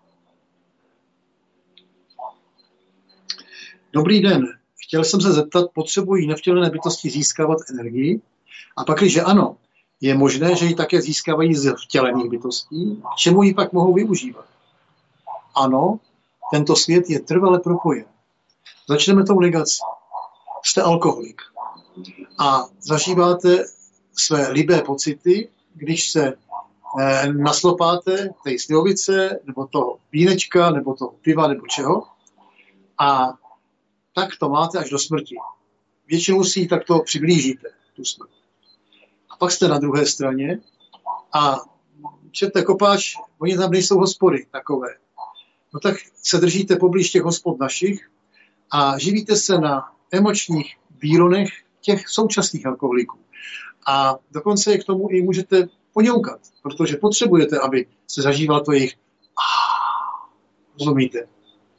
Dobrý den. Chtěl jsem se zeptat, potřebují nevtělené bytosti získávat energii? A pak, když ano, je možné, že ji také získávají z vtělených bytostí? K čemu ji pak mohou využívat? Ano, tento svět je trvale propojen. Začneme tou negací. Jste alkoholik a zažíváte své libé pocity, když se naslopáte té slivovice, nebo toho vínečka, nebo toho piva, nebo čeho. A tak to máte až do smrti. Většinou si ji takto přiblížíte, tu smrt. A pak jste na druhé straně a čete kopáč, oni tam nejsou hospody takové. No tak se držíte poblíž těch hospod našich a živíte se na emočních výronech těch současných alkoholiků. A dokonce je k tomu i můžete poňoukat, protože potřebujete, aby se zažíval to jejich rozumíte?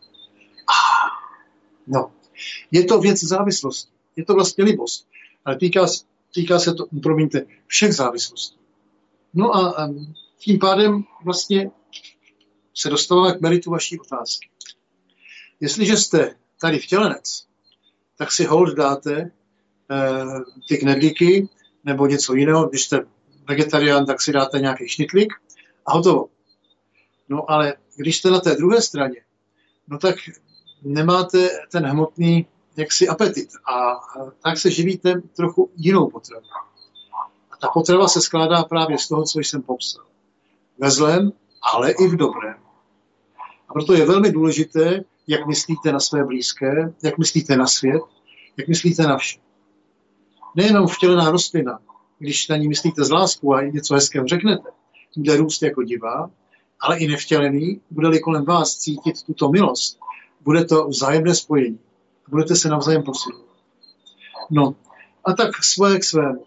No. Je to věc závislosti. Je to vlastně libost. Ale týká se to, promiňte, všech závislostí. No a tím pádem vlastně se dostáváme k meritu vaší otázky. Jestliže jste tady vtělenec, tak si hold dáte ty knedlíky nebo něco jiného. Když jste vegetarián, tak si dáte nějaký šnitlík a hotovo. No ale když jste na té druhé straně, no tak nemáte ten hmotný jaksi apetit a tak se živíte trochu jinou potravou. A ta potrava se skládá právě z toho, co jsem popsal. Ve zlém, ale i v dobrém. A proto je velmi důležité, jak myslíte na své blízké, jak myslíte na svět, jak myslíte na vše. Nejenom vtělená rostlina, když na ní myslíte z lásku a něco hezkého řeknete, bude růst jako divá, ale i nevtělený, bude-li kolem vás cítit tuto milost, bude to vzájemné spojení. Budete se navzájem posilovat. No, a tak svoje k svému.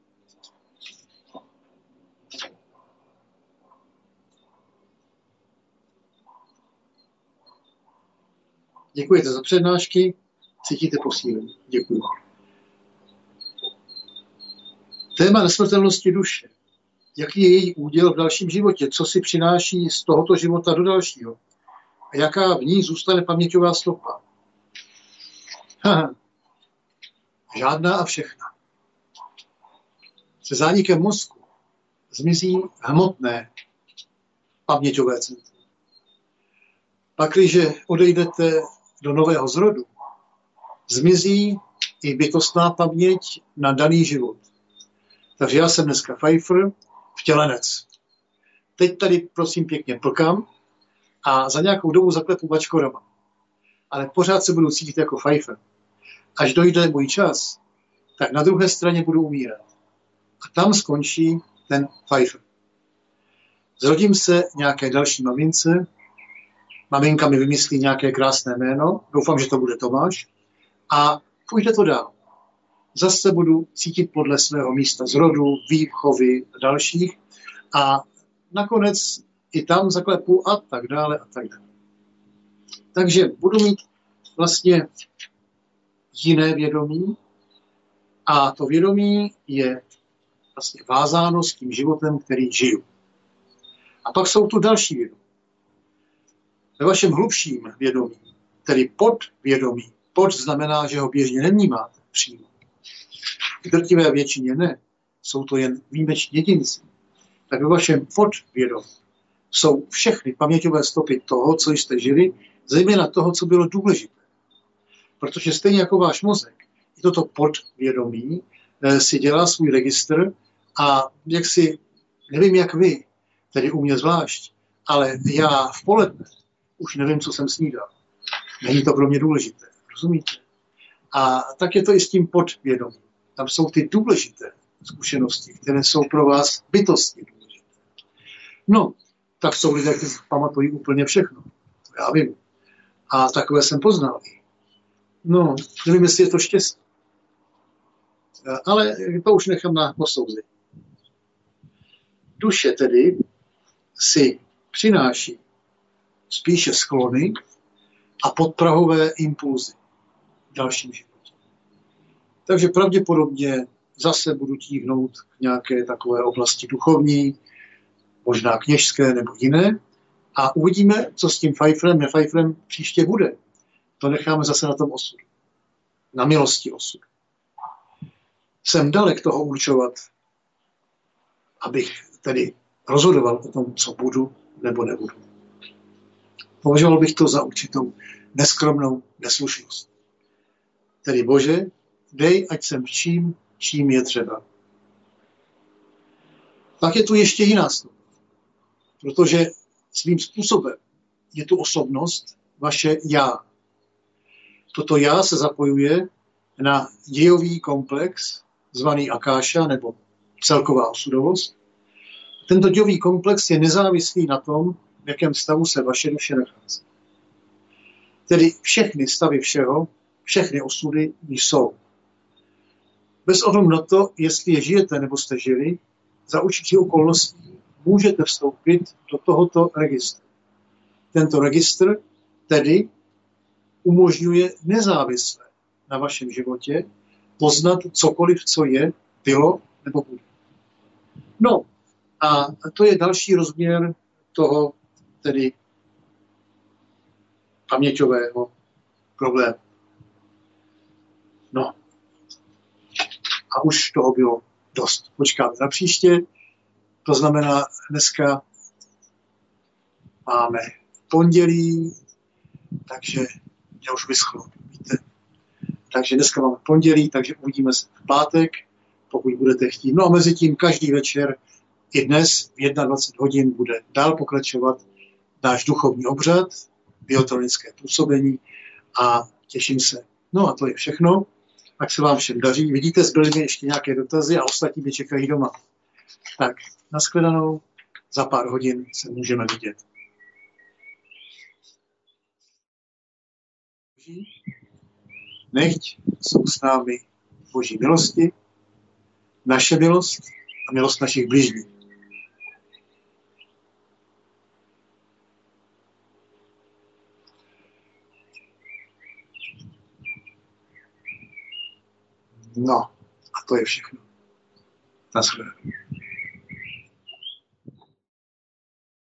Děkujete za přednášky, cítíte posílení. Děkuji. Téma nesmrtelnosti duše. Jaký je její úděl v dalším životě? Co si přináší z tohoto života do dalšího? A jaká v ní zůstane paměťová stopa? Žádná a všechna. Se zánikem mozku zmizí hmotné paměťové centrum. Pakliže odejdete do nového zrodu, zmizí i bytostná paměť na daný život. Takže já jsem dneska Pfeiffer, vtělenec. Teď tady prosím pěkně plkám a za nějakou dobu zaklepu bačkorama. Ale pořád se budu cítit jako Pfeiffer. Až dojde můj čas, tak na druhé straně budu umírat. A tam skončí ten Pfeiffer. Zrodím se nějaké další mamince, maminka mi vymyslí nějaké krásné jméno, doufám, že to bude Tomáš, a půjde to dál. Zase budu cítit podle svého místa zrodu, výchovy a dalších a nakonec i tam zaklepu a tak dále a tak dále. Takže budu mít vlastně jiné vědomí a to vědomí je vlastně vázáno s tím životem, který žiju. A pak jsou tu další vědomí. Ve vašem hlubším vědomí, tedy podvědomí, pod znamená, že ho běžně nevnímáte přímo. V drtivé většině ne, jsou to jen výjimeční jedinci. Tak ve vašem podvědomí jsou všechny paměťové stopy toho, co jste žili, zejména toho, co bylo důležité. Protože stejně jako váš mozek, i toto podvědomí si dělá svůj registr a jak si, nevím jak vy, tedy u mě zvlášť, ale já v poledne už nevím, co jsem snídal. Není to pro mě důležité, rozumíte? A tak je to i s tím podvědomím. Tam jsou ty důležité zkušenosti, které jsou pro vás bytostně důležité. No, tak jsou lidé, kteří pamatují úplně všechno. To já vím. A takové jsem poznal. No, nevím, jestli je to štěstí. Ale to už nechám na posouzení. Duše tedy si přináší spíše sklony a podprahové impulzy v dalším životě. Takže pravděpodobně zase budu tíhnout k nějaké takové oblasti duchovní, možná kněžské nebo jiné a uvidíme, co s tím Pfeifferem, Pfeifferem příště bude. To necháme zase na tom osudu. Na milosti osudu. Jsem dalek toho určovat, abych tedy rozhodoval o tom, co budu nebo nebudu. Považoval bych to za určitou neskromnou neslušnost. Tedy Bože, dej, ať jsem čím je třeba. Tak je tu ještě jiná slova. Protože svým způsobem je tu osobnost, vaše já. Toto já se zapojuje na dějový komplex, zvaný Akáša, nebo celková osudovost. Tento dějový komplex je nezávislý na tom, v jakém stavu se vaše duše nachází. Tedy všechny stavy všeho, všechny osudy jsou. Bez ohledu na to, jestli je žijete nebo jste žili, za určitých okolností můžete vstoupit do tohoto registru. Tento registr tedy umožňuje nezávisle na vašem životě poznat cokoliv, co je, bylo nebo bude. No a to je další rozměr toho tedy paměťového problému. No a už toho bylo dost. Počkáme na příště. To znamená, dneska máme pondělí, takže mě už vyschlo, víte. Takže dneska máme pondělí, takže uvidíme se v pátek, pokud budete chtít. No a mezi tím každý večer i dnes v 21 hodin bude dál pokračovat náš duchovní obřad, biotronické působení a těším se. No a to je všechno. Tak se vám všem daří. Vidíte, zbyly mi ještě nějaké dotazy a ostatní mě čekají doma. Tak, nashledanou. Za pár hodin se můžeme vidět. Nechť jsou s námi Boží milosti, naše milost a milost našich bližních. No, a to je všechno. Nashledanou.